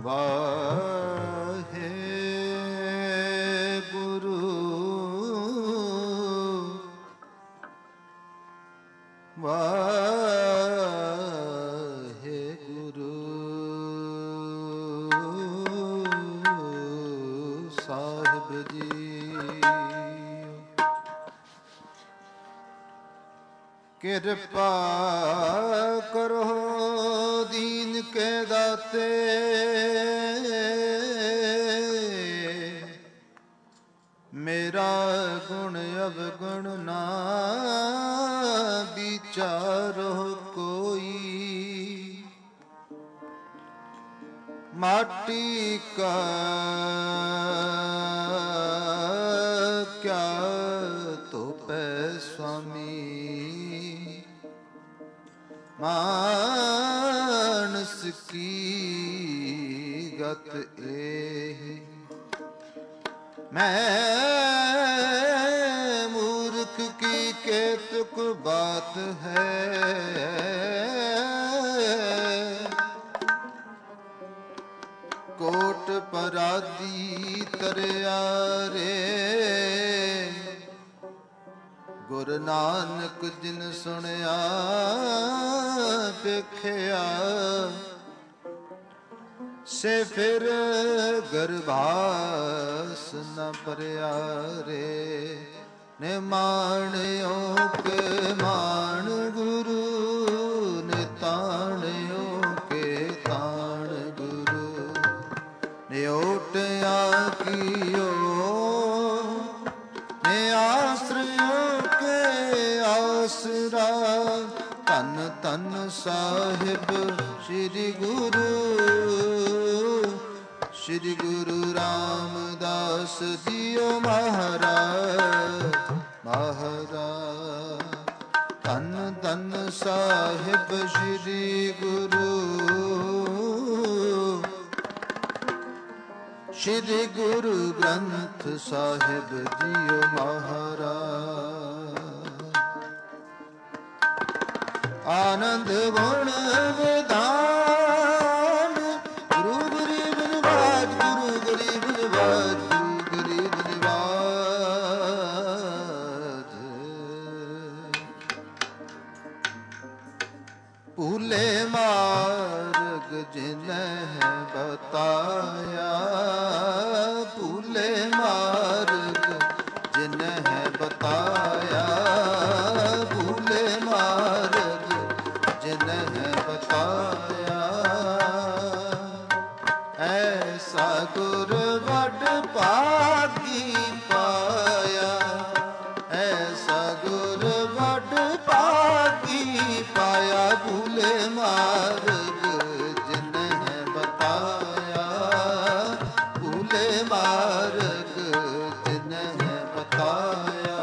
ਵਾਹਿਗੁਰੂ ਵਾਹਿਗੁਰੂ ਸਾਹਿਬ ਜੀ। ਕਿਰਪਾ ਕਰੋ ਦੀਨ ਕੇ ਦਾਤੇ, ਮੇਰਾ ਗੁਣ ਅਵਗੁਣ ਨਾ ਵਿਚਾਰੋ ਕੋਈ। ਮਾਟੀ ਕਾ ਕਿਆ ਤੋਪੈ ਸੁਆਮੀ, ਮਾਨਸ ਕੀ ਗਤ ਏਹ। ਮੈਂ ਮੂਰਖ ਕੀ ਕੇਤਕ ਬਾਤ ਹੈ, ਕੋਟ ਪਰਾਦੀ ਤਰਿਆ ਰੇ। ਗੁਰੂ ਨਾਨਕ ਜਿਨ ਸੁਣਿਆ ਵੇਖਿਆ, ਸੇ ਫਿਰ ਗਰਭਾਸ ਨ ਭਰਿਆ ਰੇ। ਨਿਮਾਣਿਓ ਕੇ ਮਾਣ ਗੁਰੂ, ਨਿਤਾਣਿਓ ਕੇ ਤਾਣ ਗੁਰੂ। ਨਿਓਟਿਆ ਕੀਓ ਨਿਆਸਰਿਓ ਕੇ ਆਸਰਾ। ਧੰਨ ਧੰਨ ਸਾਹਿਬ ਸ੍ਰੀ ਗੁਰੂ, ਸ੍ਰੀ ਗੁਰੂ ਰਾਮਦਾਸ ਜੀਓ ਮਹਾਰਾਜ ਮਹਾਰਾਜ। ਧੰਨ ਧੰਨ ਸਾਹਿਬ ਸ੍ਰੀ ਗੁਰੂ, ਸ੍ਰੀ ਗੁਰੂ ਗ੍ਰੰਥ ਸਾਹਿਬ ਜੀਓ ਮਹਾਰਾਜ। ਆਨੰਦ ਗੁਣ ਵਿਧਾਨ, ਗੁਰੂ ਗਰੀਬ ਨਿਵਾਜ, ਗੁਰੂ ਗਰੀਬ ਨਿਵਾਜ, ਗੁਰੂ ਗਰੀਬ ਨਿਵਾਜ। ਭੂਲੇ ਮਾਰਗ ਜਿਨਹਿ ਬਤਾਇਆ, ਭੂਲੇ ਮਾਰਗ ਜਿਨਹਿ ਬਤਾਇਆ, ਭੂਲੇ ਮਾਰਗ ਜਿਨਹਿ ਬਤਾਇਆ। ਐਸਾ ਗੁਰ ਵਡ ਭਾਗੀ ਪਾਇਆ, ਐਸਾ ਗੁਰ ਵਡ ਭਾਗੀ ਪਾਇਆ। ਭੂਲੇ ਮਾਰਗ ਜਿਨਹਿ ਬਤਾਇਆ, ਭੂਲੇ ਮਾਰਗ ਜਿਨਹਿ ਬਤਾਇਆ।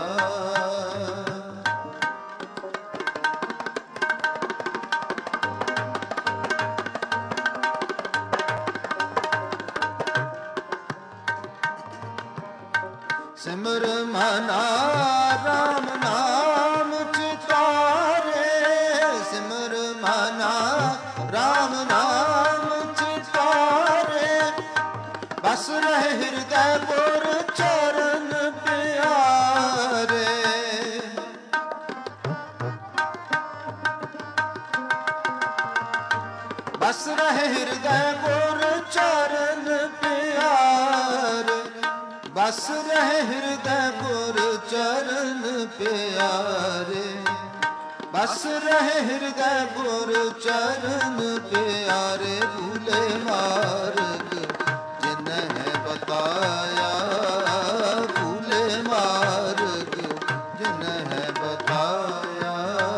ਸਿਮਰ ਮਨਾ ਰਾਮ ਨਾਮ ਚਿਤਾਰੇ, ਸਿਮਰ ਮਨਾ ਰਾਮ ਨਾਮ ਚਿਤਾਰੇ। ਬਸ ਰਹਿ ਹਿਰਦੈ ਗੁਰ ਚਰਨ ਪਿਆਰੇ। ਬਸ ਰਹਿ ਹਿਰਦੈ ਗੁਰ ਚਰਨ ਪਿਆਰੇ। ਬਸ ਰਹਿ ਹਿਰਦੈ ਗੁਰ ਚਰਨ ਪਿਆਰੇ। ਬਸ ਰਹਿ ਹਿਰਦੈ ਗੁਰ ਚਰਨ ਪਿਆਰੇ। ਭੂਲੇ ਮਾਰਗ ਜਿਨਹਿ ਬਤਾਇਆ, ਭੂਲੇ ਮਾਰਗ ਜਿਨਹਿ ਬਤਾਇਆ।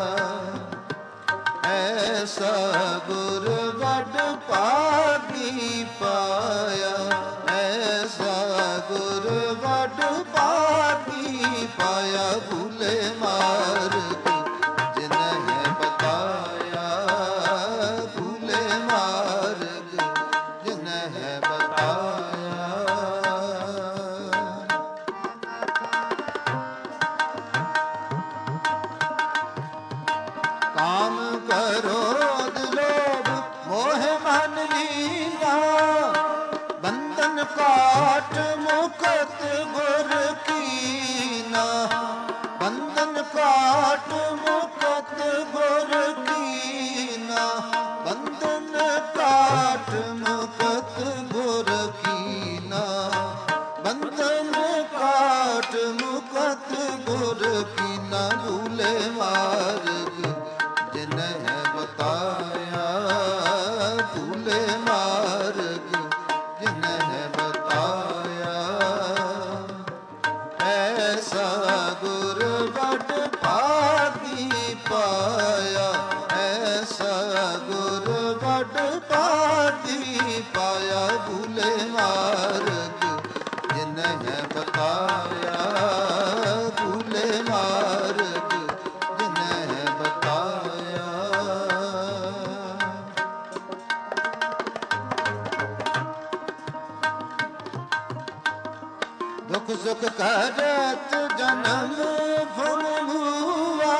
ਐਸਾ ਗੁਰ ਵਡ ਭਾਗੀ ਪਾਇਆ, ਐਸਾ ਗੁਰ ਵਡ ਭਾਗੀ ਪਾਇਆ। ਭੂਲੇ ਮਾਰਗ ਜਿਨਹਿ ਬਤਾਇਆ, ਭੂਲੇ ਮਾਰਗ ਜਿਨਹਿ ਬਤਾਇਆ। ਕਾਮ ਕਰੋਧ ਲੋਭ ਮੋਹ ਮਨ ਲੀਨਾ, काट मुकत गुर कीना, बंधन काट मुकत गुर कीना, बंधन काट मुकत गुर कीना, बंधन काट मुकत गुर कीना। भूले मार्ग जिन्ह बताया, भूले मार्ग जिन्ह बताया, ऐसा गुर बड़ भागी पाया, ऐसा गुर बड़ भागी पाया। भूले मार्ग जिन्ह बताया, भूले मार्ग जिन्ह बताया। दुख सुख करत जन्म भव हुआ,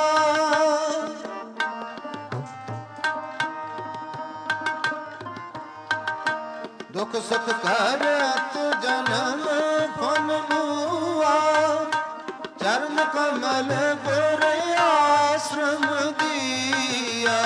दुख सुख करत जन्म भव हुआ, चरण कमल गुर आश्रम दिया,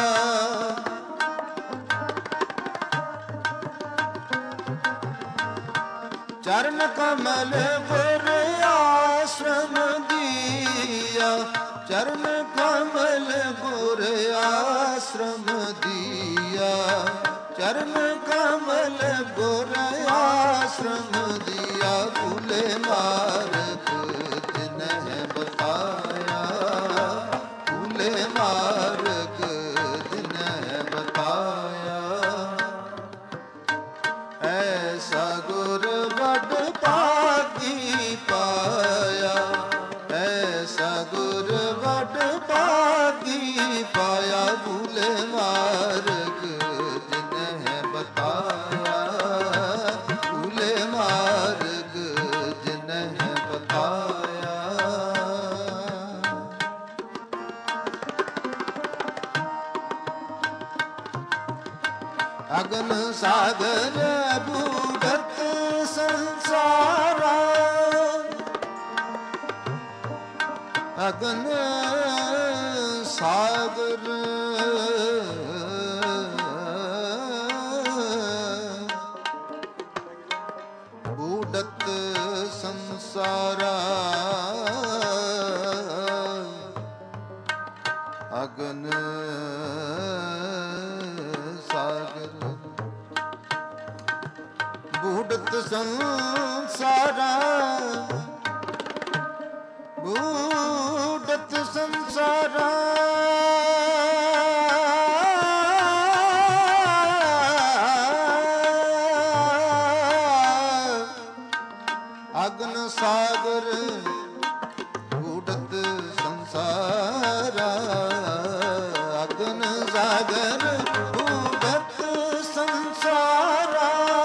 चरण कमल गुर आश्रम दिया, चरण कमल गुर आश्रम दिया, चरण कमल गुर आश्रम दिया। भूले मार्ग जिन्ह बताया, भूले मार्ग जिन्ह बताया, ऐसा गुर बड़ भागी पाया, ऐसा गुर बड़ भागी पाया। भूले मार्ग जिन्ह बताया, भूले मार्ग जिन्ह बताया। अगन सागर बूढ़त संसारा, अगन सागर बूढ़त संसारा, अगन सागर बूढ़त संसारा, बूढ़त संसारा, अगन सागर बूढ़त संसारा, अगन सागर बूढ़त संसारा,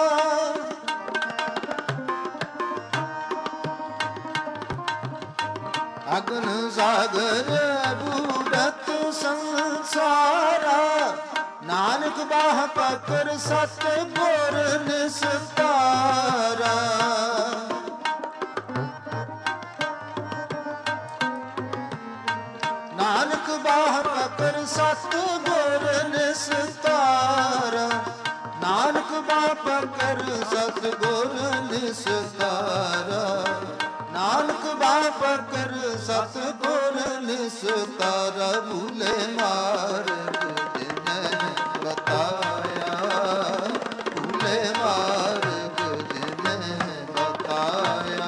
अगन सागर बूढ़त संसारा। नानक बाह पकड़ सत गुर निस्तारा, नानक बाह पकड़ सत गुर निस्तारा, नानक बाह पकड़ सत गुर निस्तारा, नानक बाह पकड़ सत गुर निस्तारा। भूले मार्ग जिन्ह बताया, भूले मार्ग जिन्ह बताया,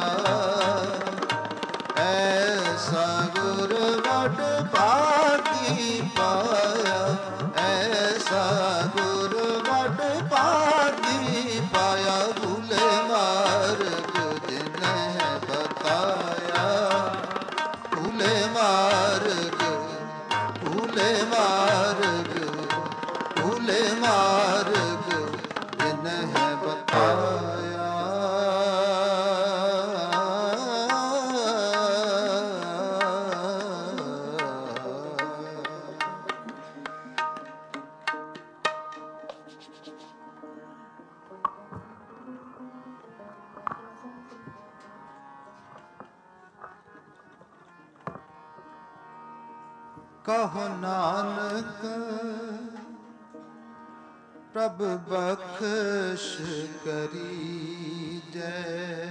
ऐसा गुर बड़ भागी पाया, ऐसा गुर बड़ भागी पाया। भूले मार्ग जिन्ह बताया, भूले मार्ग, भूले मार्ग, भूले मार्ग जिन्ह बताया। ਕਹੋ ਨਾਨਕ ਪ੍ਰਭ ਬਖਸ਼ ਕਰੀ ਜੈ।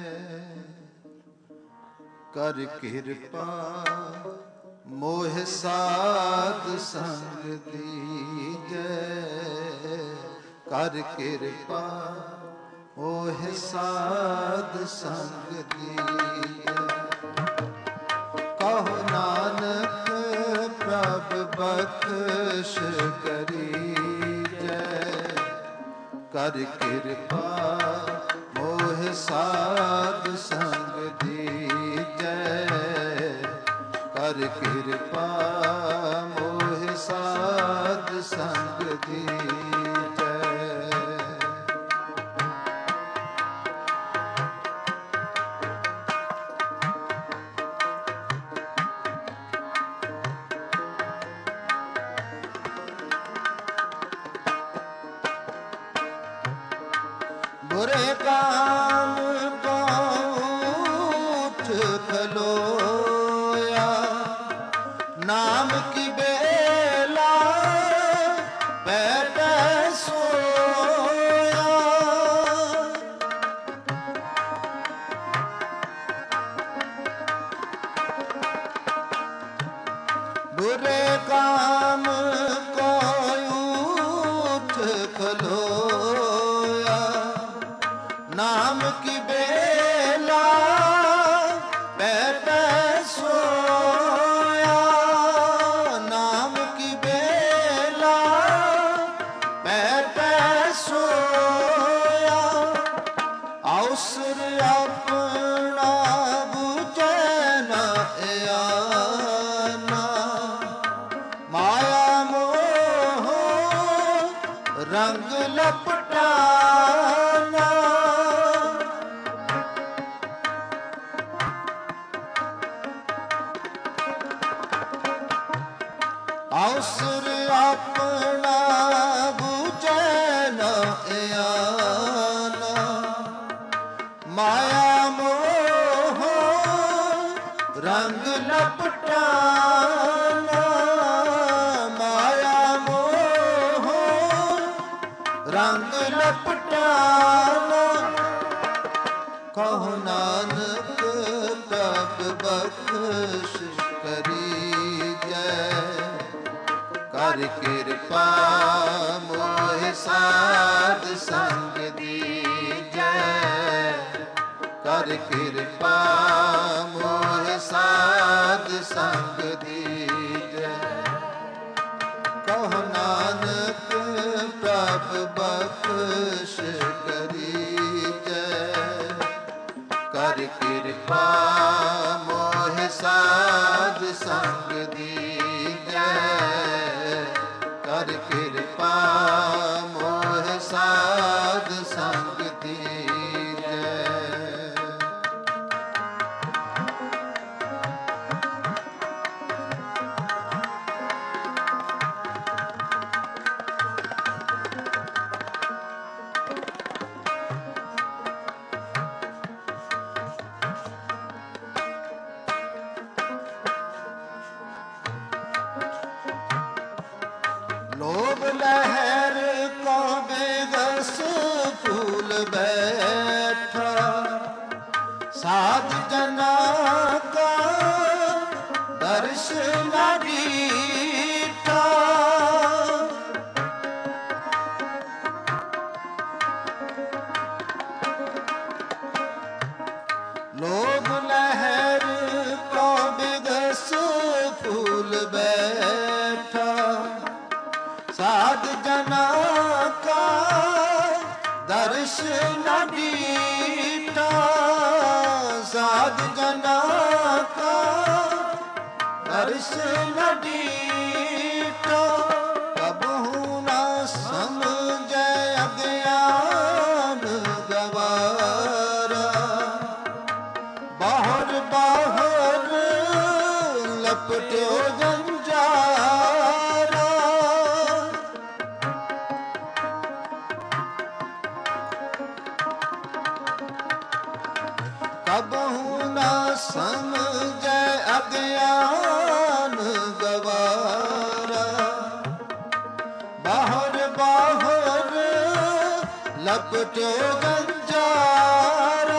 ਕਰ ਕਿਰਪਾ ਮੋਹ ਸਾਧ ਸੰਗ ਦੀਜੈ। ਕਰ ਕਿਰਪਾ ਮੋਹ ਸਾਧ ਸੰਗ ਦੀਜੈ। ਕਹੋ ਨਾਨਕ ਪ੍ਰਭ ਬਖਸ਼ ਕਰੀਜੈ। ਕਰ ਕਿਰਪਾ ਮੋਹ ਸਾਧ ਸੰਗ ਦੀਜੈ। ਕਰ ਕਿਰਪਾ ਮੋਹ ਸਾਧ ਸੰਗ ਦੀਜੈ। ਬੁਰੇ ਕਾਮ ਕੋ ਉਠ ਖਲੋਇਆ। ਨਾਮ ਕੀ ਬੇਲਾ ਬੈਠੈ ਸੋਇਆ। ਬੁਰੇ ਕਾਮ ਕੋ ਉਠ ਖਲੋਇਆ। ਨਾਮ ਕੀ ਬੇਲਾ ਬੈਠੈ ਸੋਇਆ। ਨਾਮ ਕੀ ਬੇਲਾ ਬੈਠੈ ਸੋਇਆ। ਅਵਸਰ ਆਪਣਾ ਬੁਝੈ ਨ ਆਨਾ। ਮਾਇਆ ਮੋਹ ਰੰਗ ਲਪਟਾਨਾ। ਅਵਸਰ ਆਪਣਾ ਬੁਝੈ ਨ ਆਨਾ। ਮਾਇਆ ਮੋਹ ਰੰਗ ਲਪਟਾਨਾ। ਮਾਇਆ ਮੋਹ ਰੰਗ ਲਪਟਾਨਾ। ਕਹੋ ਨਾਨਕ ਪ੍ਰਭ ਬਖਸ਼ ਕਰੀਜੈ। ਕਰ ਕਿਰਪਾ ਮੋਹ ਸਾਧ ਸੰਗ ਦੀਜੈ। ਕਰ ਕਿਰਪਾ ਮੋਹ ਸਾਧ ਸੰਗ ਦੀਜੈ। ਕਹੋ ਨਾਨਕ ਪ੍ਰਭ ਬਖਸ਼ ਕਰੀਜੈ। ਕਰ ਕਿਰਪਾ ਮੋਹ ਸਾਧ ਸੰਗ ਦੀਜੈ। ਕਰ ਕਿਰਪਾ ਮੋਹ ਸਾਧ ਸੰਗ ਦੀਜੈ। ਲੋਭ ਲਹਿਰ ਕੋ ਬੇਗਸ ਫੂਲ ਬੈਠਾ। ਸਾਧ ਜਨਾ ਕਾ ਦਰਸ਼ ਨ ਦੀਠਾ। ਲੋਭ ਲਹਿਰ ਕੋ ਬੇਗਸ ਫੂਲ ਬੈਠਾ। ਸਾਧ ਜਨਾ ਕਾ ਦਰਸ਼ ਨ ਦੀਠਾ। ਸਾਧ ਜਨਾ ਕਾ ਦਰਸ਼ ਨ ਦੀਠਾ। ਕਬਹੂ ਨ ਸਮਝੈ ਅਗਿਆਨ ਗਵਾਰਾ। ਬਾਹਰ ਬਾਹਰ ਲਪਟਿਓ ਜੰਜਾਰਾ। ਕਬਹੂ ਨਾ ਸਮਝੈ ਅਗਿਆਨ ਗਵਾਰਾ। ਬਾਹਰ ਬਾਹਰ ਲਪਟਿਓ ਜੰਜਾਰਾ।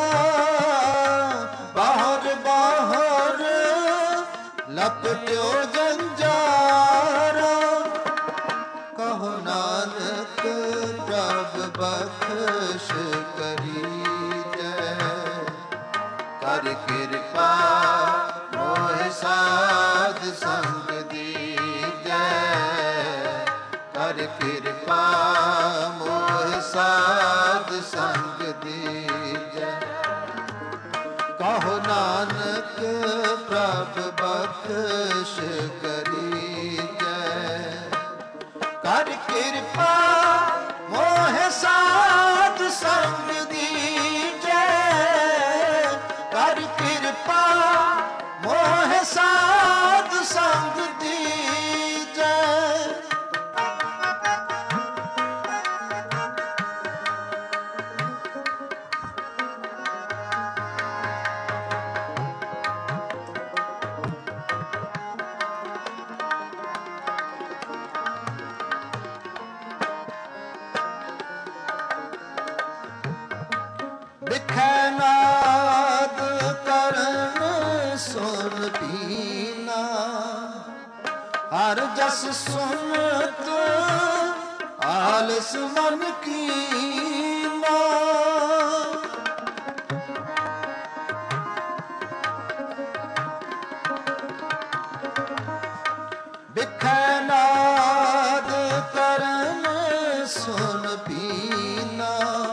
ਬਾਹਰ ਬਾਹਰ ਲਪਟਿਓ ਜੰਜਾਰਾ। ਕਹੋ ਨਾਨਕ ਪ੍ਰਭ ਬਖਸ਼ ਕਰੀਜੈ। ਕਰ ਕਿਰਪਾ ਮੋਹਿ ਸਾਧ ਸੰਗ ਦੀਜੈ। ਕਰ ਕਿਰਪਾ ਮੋਹਿ ਸਾਧ ਸੰਗ ਦੀਜੈ। ਕਹੋ ਨਾਨਕ ਪ੍ਰਭ ਬਖਸ਼ ਕਰੀਜੈ। ਕਰ ਕਿਰਪਾ ਮੋਹਿ ਸਾਧ ਸੰਗ ਦੀਜੈ। ਕਰ ਕਿਰਪਾ ਮੋਹਿ ਸਾਧ ਸੰਗ ਦੀਜੈ। ਬਿਖੈ ਨਾਦ ਕਰਨ ਸੁਨ ਪੀਨਾ। ਹਰ ਜਸ ਸੁਨਤ ਆਲਸ ਮਨ ਕੀਨਾ। ਬਿਖੈ ਨਾਦ ਕਰਨ ਸੁਨ ਪੀਨਾ।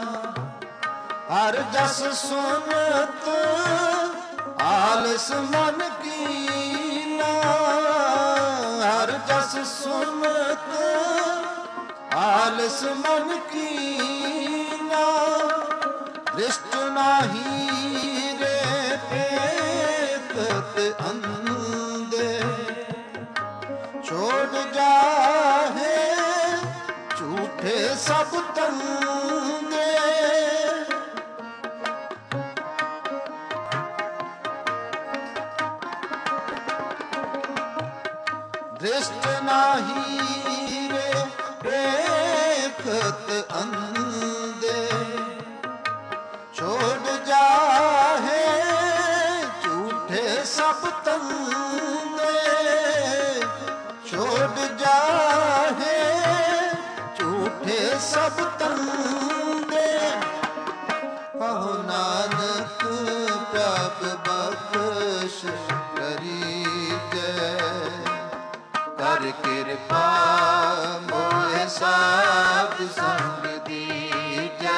ਹਰ ਜਸ ਸੁਨਤ ਆਲਸ ਮਨ ਕੀਨਾ। ਹਰ ਜਸ ਸੁਨਤ ਆਲਸ ਮਨ ਕੀਨਾ। ਦ੍ਰਿਸ਼ਟ ਨਾਹੀ ਰੇ ਪੇਖਤ ਅੰਦੇ। ਛੋੜ ਜਾਹੇ ਝੂਠੇ ਸਭ ਤੰਦੇ। ਦ੍ਰਿਸ਼ਟ ਨਾਹੀ ਰੇ ਪੇਖਤ ਅੰਦੇ। ਛੋੜ ਜਾਹੇ ਝੂਠੇ ਸਭ ਤੰਦੇ। ਛੋੜ ਜਾਹੇ ਝੂਠੇ ਸਭ ਤੰਦੇ। ਕਹੋ ਨਾਨਕ ਪ੍ਰਭ ਬਖਸ਼ ਕਰੀਜੈ। ਕਰ ਕਿਰਪਾ ਮੋਹਿ ਸਾਧ ਸੰਗ ਦੀਜੈ।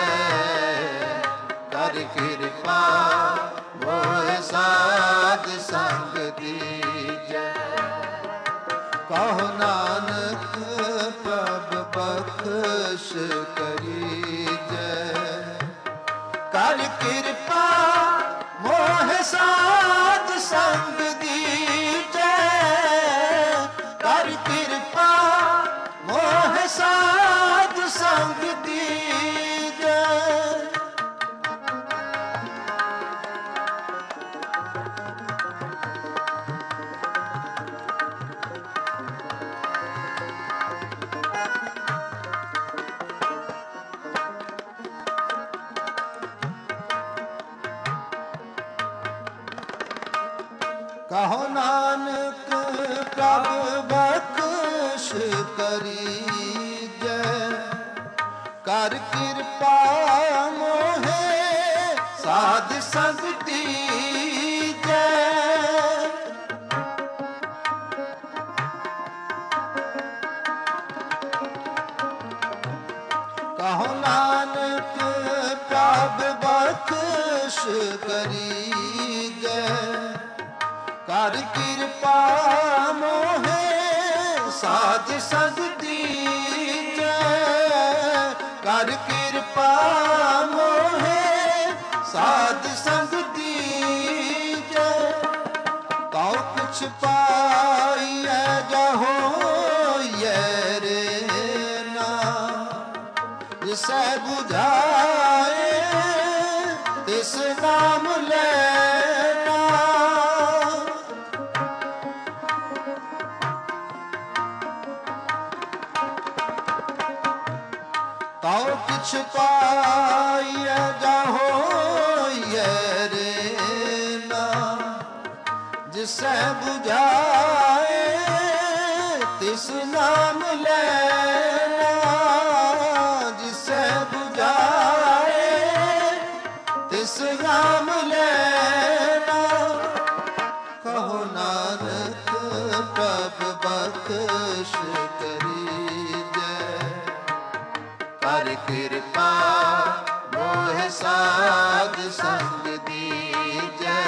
ਕਰ ਕਿਰਪਾ ਮੋਹਿ ਸਾਧ ਸੰਗ ਦੀਜੈ। ਕਹੋ ਨਾਨਕ ਪ੍ਰਭ ਬਖਸ਼ ਕਰੀਜੈ। ਕਰ ਕਿਰਪਾ ਮੋਹਿ ਸਾਧ ਸੰਗ ਦੀਜੈ। ਕਰ ਕਿਰਪਾ ਮੋਹਿ ਸਾਧ ਸੰਗ ਦੀਜੈ। ਕਹੋ ਨਾਨਕ ਪ੍ਰਭ ਬਖਸ਼ ਕਰੀਜੈ। ਕਰ ਕਿਰਪਾ ਮੋਹਿ ਸਾਧ ਸੰਗ ਦੀਜੈ। ਕਹੋ ਨਾਨਕ ਪ੍ਰਭ ਬਖਸ਼ ਕਰੀਜੈ। ਕਰ ਕਿਰਪਾ ਮੋਹਿ ਸਾਧ ਸੰਗ ਦੀਜੈ। ਕਰ ਕਿਰਪਾ ਮੋਹਿ ਸਾਧ ਸੰਗ ਦੀਜੈ। ਕਉ ਕੁਛ ਪਾਈਐ ਜਾ ਹੋਈਐ ਰੇ ਨਾ। ਜਿਸੈ ਬੁਝਾਏ ਤਿਸ ਨਾਮ ਲੈ ਆਈਐ ਜਾ ਹੋਈਐ ਰੇ ਨਾਮ, ਜਿਸੈ 부ਝਾਏ ਤਿਸ ਨਾਮ ਲੈਣਾ, ਜਿਸੈ 부ਝਾਏ ਤਿਸ ਨਾਮ ਲੈਣਾ। ਕਹੋ ਨਾਨਕ ਪ੍ਰਭ ਬਖਸ਼ ਕਰੀਜੈ, ਕਰ ਕਿਰਪਾ ਮੋਹਿ ਸਾਧ ਸੰਗ ਦੀਜੈ,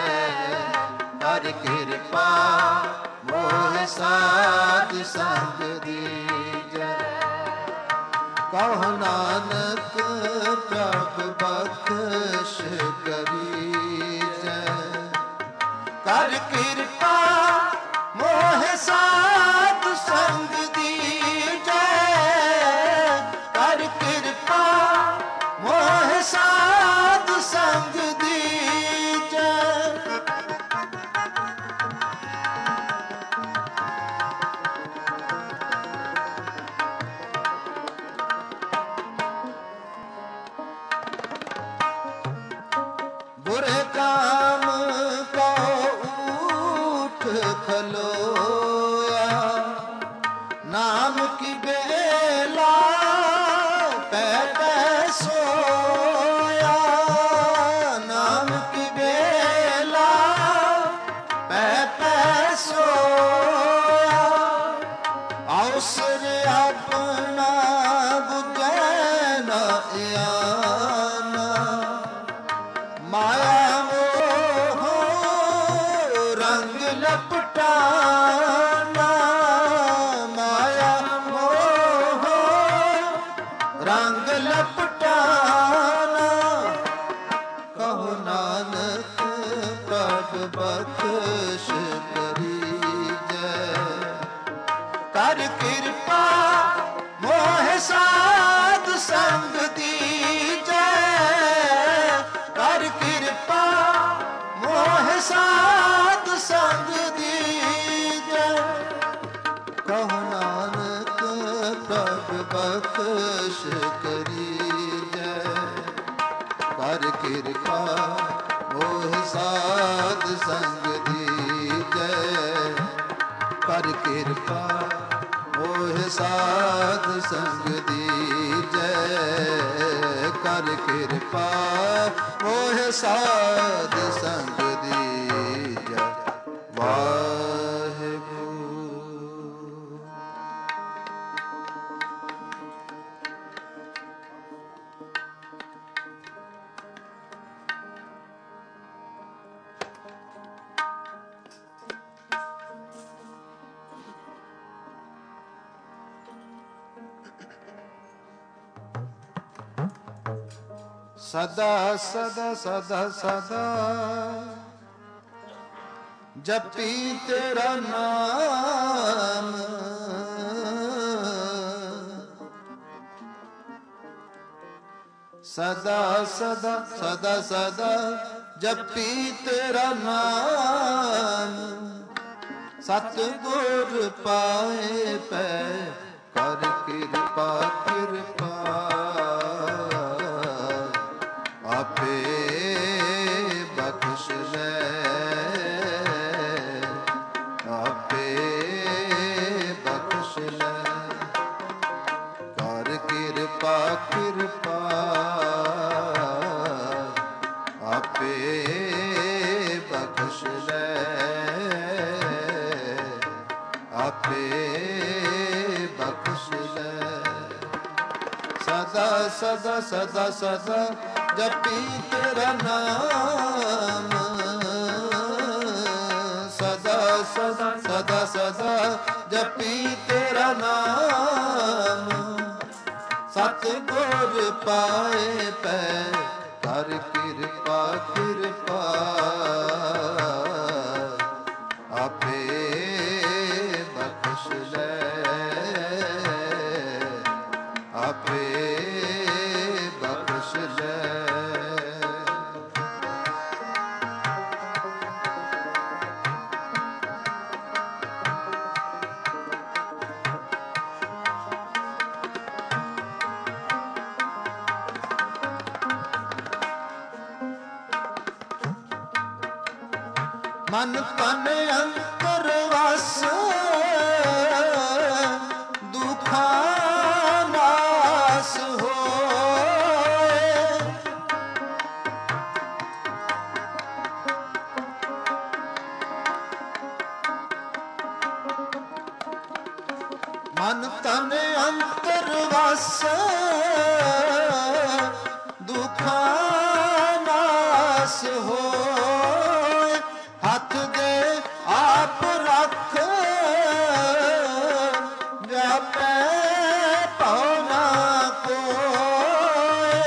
ਕਰ ਕਿਰਪਾ ਮੋਹਿ ਸਾਧ ਸੰਗ ਦੀਜੈ। ਕਹੋ ਨਾਨਕ ਪ੍ਰਭ ਬਖਸ਼ ਕਰੀਜੈ, ਕਰ ਕਿਰਪਾ ਮੋਹਿ ਸਾਧ ਸੰਗ ਦੀਜੈ, ਕਰ ਕਿਰਪਾ ਮੋਹਿ ਸਾਧ ਸੰਗ ਦੀਜੈ। ਬੁਰੇ ਕਾਮ ਕੋ ਊਠ ਖਲੋਇਆ, ਨਾਮ ਕੀ ਬੇਲਾ ਪੈ ਪੈ ਸੋਇਆ, ਨਾਮ ਕੀ ਬੇਲਾ ਪੈ ਪੈ ਸੋਇਆ। ਅਵਸਰ ਆਪਣਾ ਬੁਝੈ ਨ ਆਨਾ, ਮਾਇਆ ਮੋਹ ਰੰਗ ਲਪਟਾਨਾ, ਮਾਇਆ ਮੋਹ ਰੰਗ ਲਪਟਾਨਾ। ਕਹੋ ਨਾਨਕ ਪ੍ਰਭ ਬਖਸ਼ ਕਰੀਜੈ, ਕਰ ਕਿਰਪਾ ਮੋਹਿ ਸਾਧ ਸੰਗ ਦੀਜੈ, ਕਰ ਕਿਰਪਾ ਮੋਹਿ ਸਾਧ ਸੰਗ ਦੀਜੈ। ਕਹੋ ਨਾਨਕ ਪ੍ਰਭ ਬਖਸ਼ ਕਰੀਜੈ, ਕਰ ਕਿਰਪਾ ਮੋਹਿ ਸਾਧ ਸੰਗ ਦੀਜੈ, ਕਰ ਕਿਰਪਾ ਮੋਹਿ ਸਾਧ ਸੰਗ ਦੀਜੈ, ਕਰ ਕਿਰਪਾ ਮੋਹਿ ਸਾਧ ਸੰਗ ਦੀਜੈ। ਵਾਹਿਗੁਰੂ। ਸਦਾ ਸਦਾ ਸਦਾ ਸਦਾ ਜਪੀ ਤੇਰਾ ਨਾਮ, ਸਦਾ ਸਦਾ ਸਦਾ ਸਦਾ ਜਪੀ ਤੇਰਾ ਨਾਮ। ਸਤਿਗੁਰ ਪਾਏ ਪੈ ਕਰ ਕਿਰਪਾ ਕਿਰਪਾ, ਆਪੇ ਬਖਸ਼ ਲੈ, ਆਪੇ ਬਖਸ਼ ਲੈ, ਕਰ ਕਿਰਪਾ ਕਿਰਪਾ, ਆਪੇ ਬਖਸ਼ ਲੈ, ਆਪੇ ਬਖਸ਼ ਲੈ। ਸਦਾ ਸਦਾ ਸਦਾ ਸਦਾ ਜਪੀ ਤੇਰਾ ਨਾਮ, ਸਦਾ ਸਦਾ ਸਦਾ ਸਦਾ ਜਪੀ ਤੇਰਾ ਨਾਮ। ਸਤਿਗੁਰ ਪਾਏ ਪੈ ਕਰ ਕਿਰਪਾ ਕਿਰਪਾ, ਆਪੇ ਬਖਸ਼ ਲੈ, ਆਪੇ ਬਖਸ਼ ਲੈ। ਮਨ ਤਨ ਅੰਤਰ ਵਸ ਦੁਖਾਂ ਨਾਸ ਹੋਏ। ਮਨ ਤਨ ਅੰਤਰ ਵਸ ਦੁਖਾਂ ਨਾਸ ਹੋਏ। ਹੱਥ ਦੇ ਆਪ ਰੱਖ ਜਾਪੈ ਭਉ ਨਾ ਕੋਇ।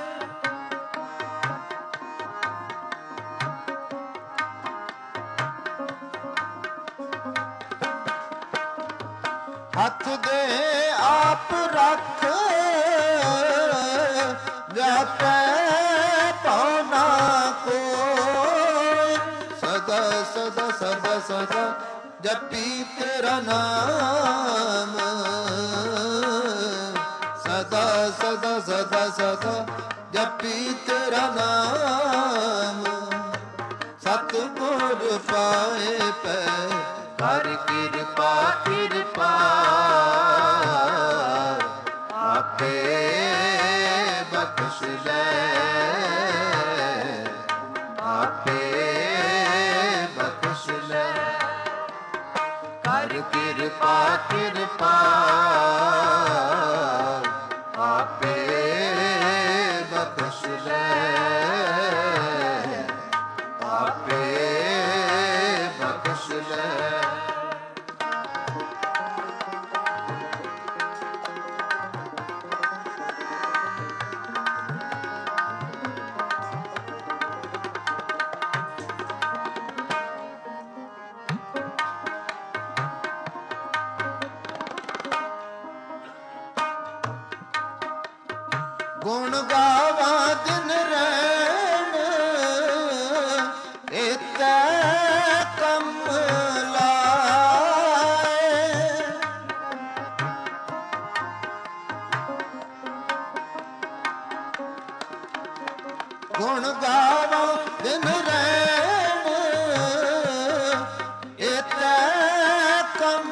ਹੱਥ ਦੇ ਆਪ ਰੱਖ ਜਾਪੈ ਭਉ ਨਾ ਕੋਇ। ਸਦਾ ਸਦਾ ਸਦਾ ਸਦਾ ਜਪੀ ਤੇਰਾ ਨਾਮ। ਸਦਾ ਸਦਾ ਸਦਾ ਸਦਾ ਜਪੀ ਤੇਰਾ ਨਾਮ। ਸਤਿਗੁਰ ਪਾਏ ਪੈ ਕਰ ਕਿਰਪਾ ਕਿਰਪਾ। ਆਪੇ ਬਖਸ਼ ਲੈ ਆਪੇ ਬਖਸ਼ ਲੈ। ਕਰ ਕਿਰਪਾ ਕਿਰਪਾ ਆਪੇ ਬਖਸ਼ ਲੈ ਆਪੇ ਬਖਸ਼ ਲੈ। ਗੁਣ ਗਾਵਾਂ ਦਿਨ ਰੈਣ ਏਤੈ ਕੰਮ ਲਾਏ। ਗੁਣ ਗਾਵਾਂ ਦਿਨ ਰੈਣ ਏਤੈ ਕੰਮ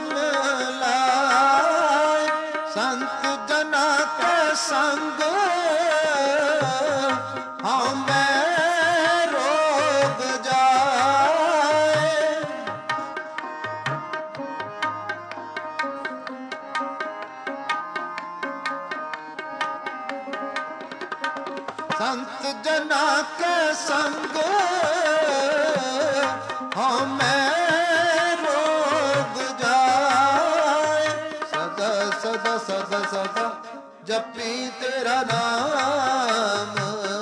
ਲਾਏ। ਸੰਤ ਜਨਾ ਕੈ ਸੰਗ ਹਉ ਮੈਂ ਰੋਗ ਜਾਏ। ਸੰਤ ਜਨਾ ਕੈ ਸੰਗ ਹਉ ਮੈਂ ਰੋਗ ਜਾਏ। ਸਦਾ ਸਦਾ ਸਦਾ ਸਦਾ ਜਪੀ ਤੇਰਾ ਨਾਮ।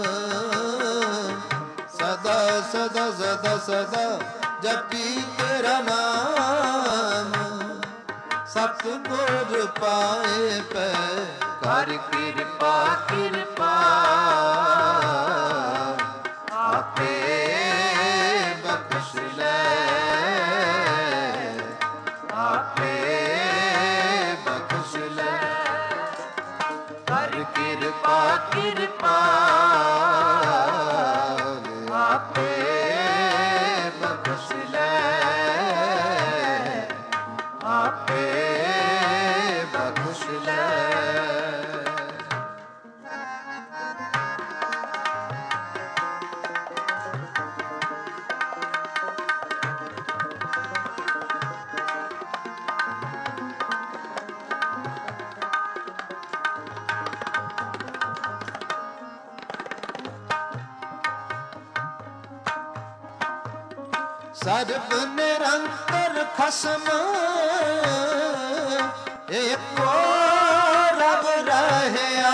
ਸਦਾ ਸਦਾ ਸਦਾ ਸਦਾ ਜਪੀ ਤੇਰਾ ਨਾਮ। ਸਤਿਗੁਰ ਪਾਏ ਪੈ ਕਰ ਕਿਰਪਾ ਕਿਰਪਾ। ਆਪੇ ਬਖਸ਼ ਲੈ ਆਪੇ ਬਖਸ਼ ਲੈ। ਕਰ ਕਿਰਪਾ ਕਿਰਪਾ ਆਪੇ ਬਖਸ਼ ਲੈ ਆਪੇ ਬਖਸ਼ ਲੈ। ਸਰਬ ਨਿਰੰਤਰ ਖਸਮ ਏਕੋ ਰਬ ਰਹਿਆ।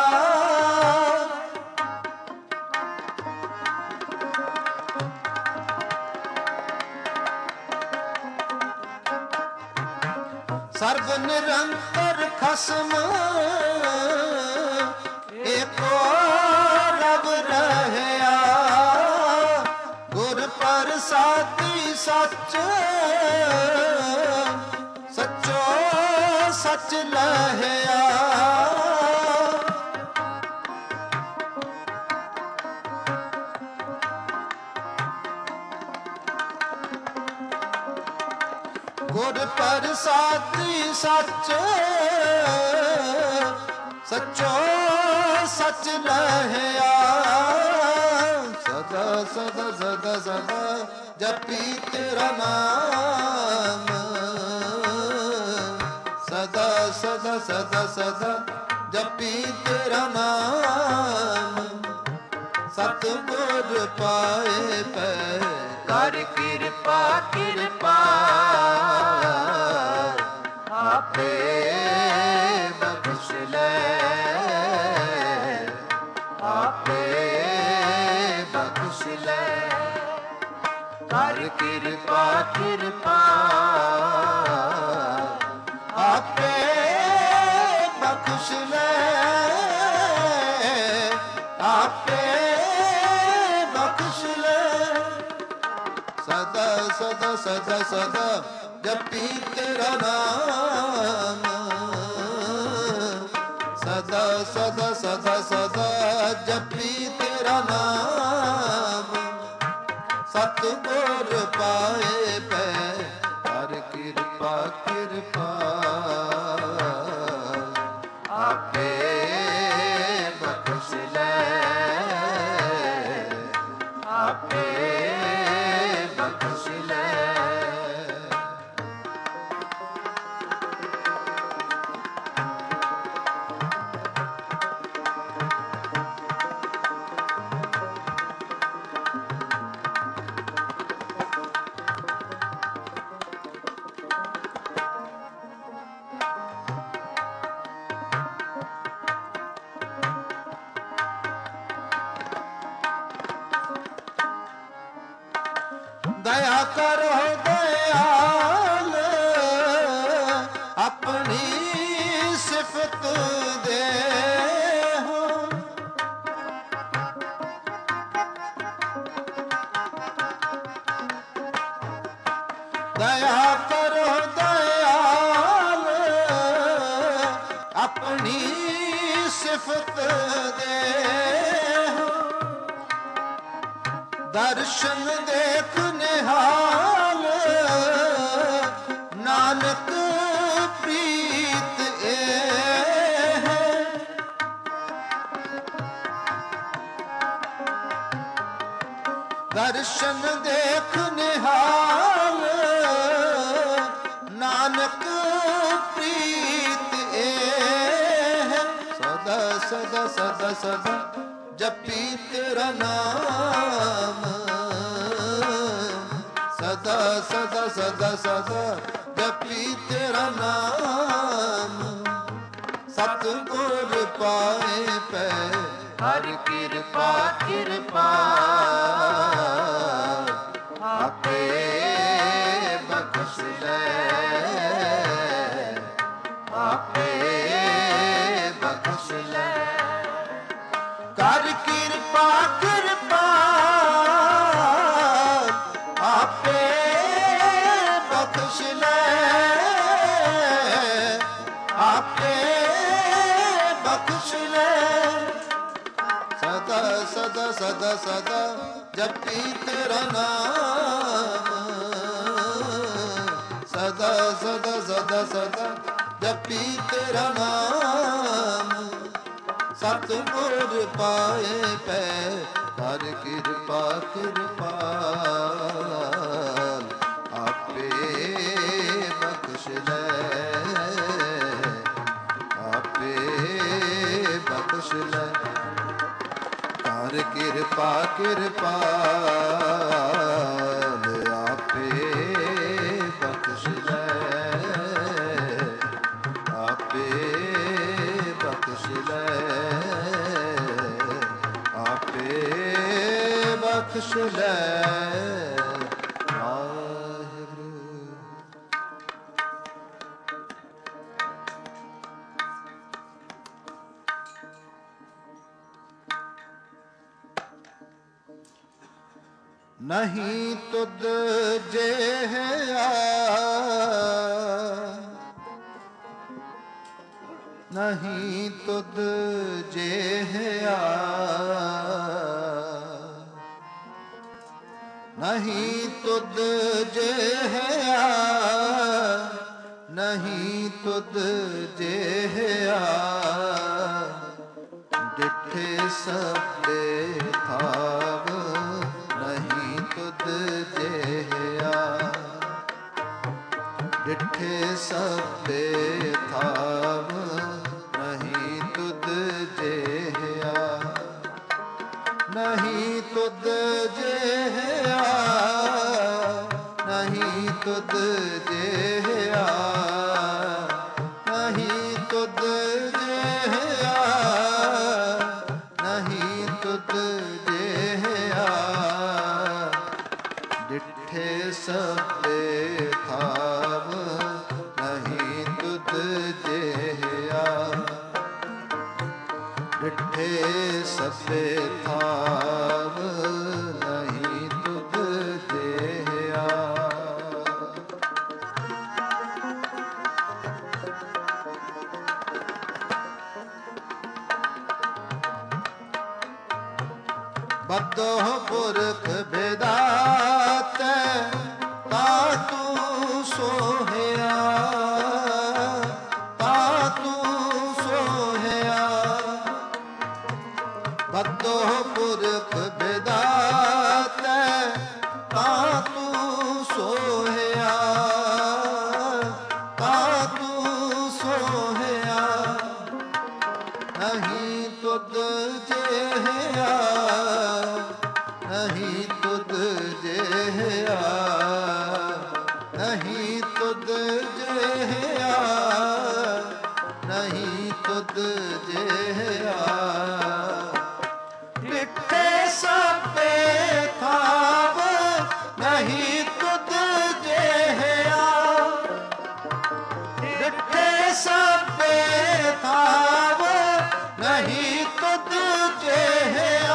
ਸਰਬ ਨਿਰੰਤਰ ਖਸਮ ਏਕੋ ਰਬ ਰਹਿਆ। ਗੁਰ ਪ੍ਰਸਾਦੀ ਸੱਚ ਸੱਚੋ ਸੱਚ ਲਹਿਆ। ਗੁਰ ਪ੍ਰਸਾਦਿ ਸੱਚ ਸਚੋ ਸਚ ਰਹਿਆ ਸਦਾ ਸਦਾ ਸਦਾ ਸਦਾ ਜਪੀ ਤੇਰਾ ਨਾਮ ਸਦਾ ਸਦਾ ਸਦਾ ਸਦਾ ਜਪੀ ਤੇਰਾ ਨਾਮ ਸਤਿਗੁਰ ਪਾਏ ਪੈ ਕਰ ਕਿਰਪਾ ਕਿਰਪਾ ਆਪੇ ਬਖਸ਼ ਲੈ ਆਪੇ ਬਖਸ਼ ਲੈ ਕਰ ਕਿਰਪਾ ਕਿਰਪਾ ਆਪੇ ਬਖਸ਼ ਲੈ ਆਪੇ ਬਖਸ਼ ਲੈ ਸਦਾ ਸਦਾ ਸਦਾ ਸਦਾ ਜਪੀ ਤੇਰਾ ਨਾਮ ਸਦਾ ਸਦਾ ਸਦਾ ਸਦਾ ਜਪੀ ਤੇਰਾ ਨਾਮ ਸਤਿਗੁਰ ਪਾਏ ਪੈ ਹਰ ਕਿਰਪਾ ਕਿਰਪਾ ਆਪੇ ਬਖਸ਼ ਲੈ ਆਪੇ ਬਖਸ਼ ਲੈ ਦਇਆ ਕਰੋ ਦਇਆਲ ਆਪਣੀ ਸਿਫਤ ਦੇਹੋ ਦਇਆ ਕਰੋ ਦਇਆਲ ਆਪਣੀ ਸਿਫਤ ਦੇਹੋ ਦਰਸ਼ਨ ਦੇਖ ਨਿਹਾਲ ਨਾਨਕ ਪ੍ਰੀਤ ਇਹ ਦਰਸ਼ਨ ਦੇਖ ਨਿਹਾਲ ਨਾਨਕ ਪ੍ਰੀਤ ਇਹ ਸਦਾ ਸਦਾ ਸਦਾ ਸਦਾ ਜਪੀ ਤੇਰਾ ਨਾਮ ਸਦਾ ਸਦਾ ਸਦਾ ਸਦਾ ਜਪੀ ਤੇਰਾ ਨਾਮ ਸਤਿਗੁਰ ਪਾਏ ਪੈ ਹਰ ਕਿਰਪਾ ਕਿਰਪਾ ਆਪੇ ਬਖਸ਼ ਲੈ ਆਪੇ ਬਖਸ਼ ਲੈ ਕਰ ਕਿਰਪਾ ਕਿਰਪਾ ਆਪੇ ਬਖਸ਼ ਲੈ ਆਪੇ ਬਖਸ਼ ਲੈ ਸਦਾ ਸਦਾ ਸਦਾ ਸਦਾ ਜਪੀ ਤੇਰਾ ਨਾਮ ਸਦਾ ਸਦਾ ਸਦਾ ਸਦਾ ਜਪੀ ਤੇਰਾ ਨਾਮ ਸਤਿਗੁਰ ਪਾਏ ਪੈ ਹਰ ਕਿਰਪਾ ਕਿਰਪਾ ਆਪੇ ਬਖਸ਼ ਲੈ ਆਪੇ ਬਖਸ਼ ਲੈ ਹਰ ਕਿਰਪਾ ਕਿਰਪਾ ਆਪੇ ਬਖਸ਼ ਲੈ ਆਪੇ ਬਖਸ਼ ਲੈ ਆਪੇ ਬਖਸ਼ ਲੈ ਵਾਹਿਗੁਰੂ। ਨਹੀਂ ਤੁਧ ਜਿਹਾ ਨਹੀਂ ਤੁਧ ਜਿਹਾ ਨਹੀਂ ਤੁਧ ਜਿਹਾ ਨਹੀਂ ਤੁਧ ਜਿਹਾ ਡਿਠੇ ਸਭੇ ਥਾਵ ਨਹੀਂ ਤੁਧ ਜਿਹਾ ਡਿਠੇ ਸਭੇ ਥਾਵ ਨਹੀਂ ਤੁਧ ਜਿਹਾ ਨਹੀਂ ਤੁਧ ਜਿਹਾ ਨਹੀਂ ਤੁਧ ਜਿਹਾ ਨਹੀਂ ਤੁਧ ਜਿਹਾ ਨਹੀਂ ਤੁਧ ਜਿਹਾ ਡਿਠੇ ਸਭੇ ਥਾਵ ਨਹੀਂ ਤੁਧ ਜਿਹਾ ਡਿਠੇ ਸਭੇ ਥਾਵ ਨਹੀਂ ਤੁਧ ਜਿਹਾ ਬਦੋ ਪੁਰਖ ਬਿਦਾਤੈ ਤਾ ਤੂੰ ਸੋਹਿਆ ਤਾ ਤੂੰ ਸੋਹਿਆ ਬਦੋ ਪੁਰਖ ਬਿਦਾਤੈ ਤਾ ਤੂੰ ਸੋਹਿਆ ਤਾ ਤੂੰ ਸੋਹਿਆ ਨਹੀਂ ਤੁਧ ਜਿਹਾ ਨਹੀਂ ਤੁਧ ਜਿਹਾ ਨਹੀਂ ਤੁਧ ਜਿਹਾ ਨਹੀਂ ਤੁਧ ਜਿਹਾ ਡਿਠੇ ਸਭੇ ਥਾਵ ਨਹੀਂ ਤੁਧ ਜਿਹਾ ਡਿਠੇ ਸਭੇ ਥਾਵ ਨਹੀਂ ਤੁਧ ਜਿਹਾ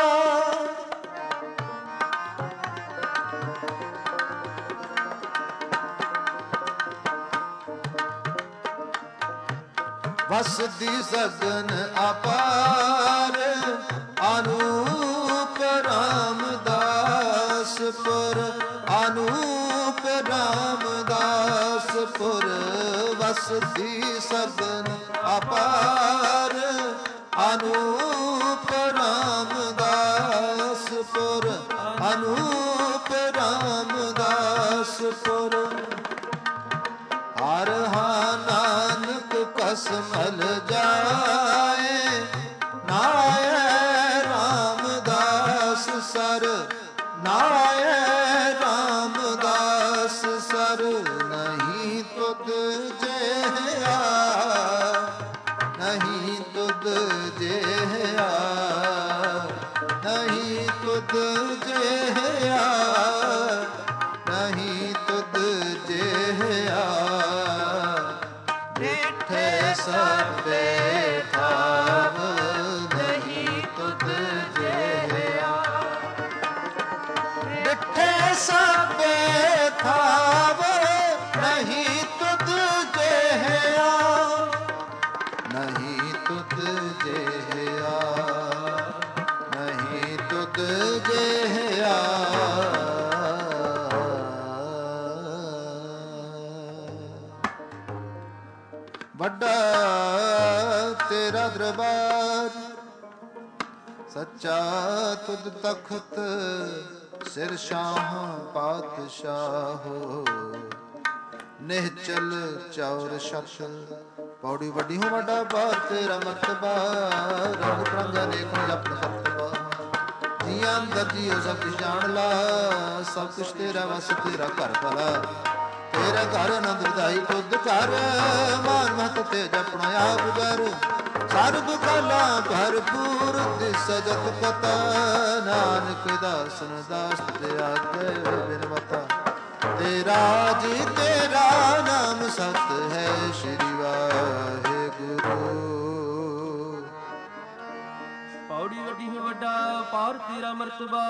ਵਸਦੀ ਸਗਨ ਅਪਾਰ ਅਨੂਪ ਰਾਮਦਾਸਪੁਰ ਅਨੂਪ ਰਾਮਦਾਸਪੁਰ ਵਸਦੀ ਸਗਨ ਅਪਾਰ ਅਨੂਪ ਰਾਮਦਾਸਪੁਰ ਅਨੂਪ ਰਾਮਦਾਸਪੁਰ ਹਰ ਨਾਨਕ ਕਸਮਲ ਜਾਏ ਨਾਏ ਰਾਮਦਾਸ ਸਰ ਨਾਏ ਰਾਮਦਾਸ ਸਰ ਨਹੀਂ ਤੁਧ ਜਿਹਾ ਨਹੀਂ ਤੁਧ ਜਿਹਾ ਨਹੀਂ ਤੁਧ ਜਿਹਾ ਨਹੀਂ ਤੁਧ ਜਿਹਾ ਡਿਠੇ ਸਭੇ ਥਾਵ ਨਹੀਂ ਤੁਧ ਜਿਹਾ ਡਿਠੇ ਸਭੇ ਥਾਵ ਨਹੀਂ ਤੁਧ ਜਿਹਾ ਨਹੀਂ ਤੁਧ ਜਿਹਾ ਨਹੀਂ ਤੁਧ ਜਿਹਾ ਵੱਡਾ ਤੇਰਾ ਦਰਬਾਰ ਸੱਚਾ ਤੁਧ ਤਖਤ ਸਿਰ ਸ਼ਾਹ ਪਾਤਸ਼ਾਹੋ ਨਿਹਚਲ ਚੌਰ ਛਤ ਪੌੜੀ ਵੱਡੀ ਹੋ ਵੱਡਾ ਬਾਰ ਤੇਰਾ ਮਰਤਬਾ ਰੰਗ ਪ੍ਰੰਗਾ ਦੇਖੋ ਆਪਣਾ ਸਤਬਾ ਜੀ ਅੰਦਰ ਜੀਓ ਸਭ ਕੁਛ ਜਾਣ ਲਾ ਸਭ ਕੁਛ ਤੇਰਾ ਵਸ ਤੇਰਾ ਘਰ ਭਲਾ ਤੇਰਾ ਘਰ ਆਨੰਦ ਵਧਾਈ ਤੁਧ ਘਰ ਮਾਨ ਮਹਤ ਤੇ ਜਪਣਾ ਆਪ ਘਰ ਸਰਬ ਕਲਾ ਭਰਪੂਰ ਦਿਸ ਜਤ ਪਤਾ ਨਾਨਕ ਦਾਸਨ ਦਾਸ ਤੇ ਆਗੇ ਬਿਨ ਮਤਾ ਤੇਰਾ ਜੀ ਤੇਰਾ ਨਾਮ ਸਤ ਹੈ ਸ਼੍ਰੀ ਵਾਹਿਗੁਰੂ ਪੌੜੀ ਵੱਡੀ ਹੋ ਵੱਡਾ ਪਾਰ ਤੇਰਾ ਮਰਤਬਾ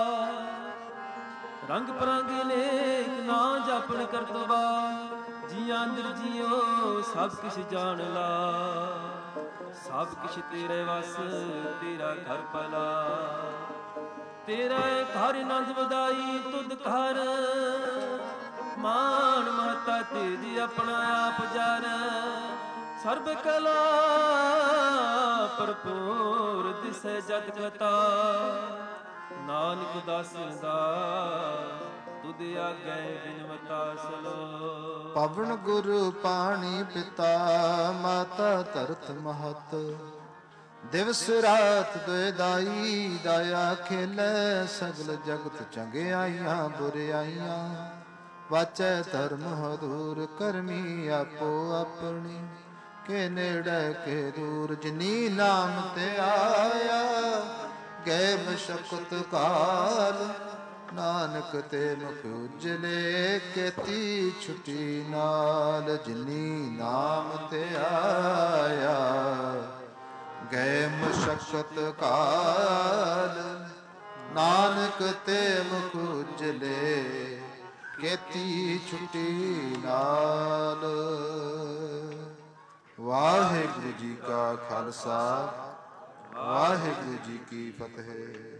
ਰੰਗ ਪਰੰਗ ਨੇਕ ਨਾ ਜਾਪਣ ਕਰਤਬਾ ਜੀਆਂ ਅੰਦਰ ਜੀਓ ਸਭ ਕੁਛ ਜਾਣ ਲਾ ਸਭ ਕੁਛ ਤੇਰੇ ਵਸ ਤੇਰਾ ਘਰ ਭਲਾ ਤੇਰਾ ਘਰ ਆਨੰਦ ਵਧਾਈ ਤੁਧ ਘਰ ਮਾਨ ਮਹਤਾ ਤੇਜ ਆਪਣਾ ਆਪ ਜਾਣੈ। ਸਰਬ ਕਲਾ ਭਰਪੂਰ ਦਿਸੈ ਜਗ ਕਤਾ। ਨਾਨਕ ਦਾਸਨ ਦਾ ਤੁਧ ਆਗੈ ਬਿਨਵਤਾ ਸਲੋ। ਪਵਨ ਗੁਰੂ ਪਾਣੀ ਪਿਤਾ ਮਾਤਾ ਧਰਤ ਮਹਤ। ਦਿਵਸ ਰਾਤ ਦੁਇ ਦਾਈ ਦਾਇਆ ਖੇਲੈ। ਸਗਲ ਜਗਤ ਚੰਗਿਆਈਆਂ ਬੁਰਿਆਈਆਂ। ਵਾਚੈ ਧਰਮ ਹਦੂਰ ਕਰਮੀ ਆਪੋ ਆਪਣੀ। ਕੇ ਨੇੜੇ ਕੇ ਦੂਰ ਜਿਨੀ ਨਾਮ ਤੇ ਆਇਆ। ਗਏ ਮਸ਼ਕਤ ਕਾਲ ਨਾਨਕ ਤੇ ਮੁਖ ਉਜਲੇ। ਕੇਤੀ ਛੁਟੀ ਨਾਲ ਜਿਨੀ ਨਾਮ ਤੇ ਆਇਆ। ਗਏ ਮਸ਼ਕਤ ਕਾਲ ਨਾਨਕ ਤੇ ਮੁਖ ਉਜਲੇ। ਕੇਤੀ ਛੁਟੀ ਨਾਲ। ਵਾਹਿਗੁਰੂ ਜੀ ਕਾ ਖਾਲਸਾ ਵਾਹਿਗੁਰੂ ਜੀ ਕੀ ਫਤਿਹ।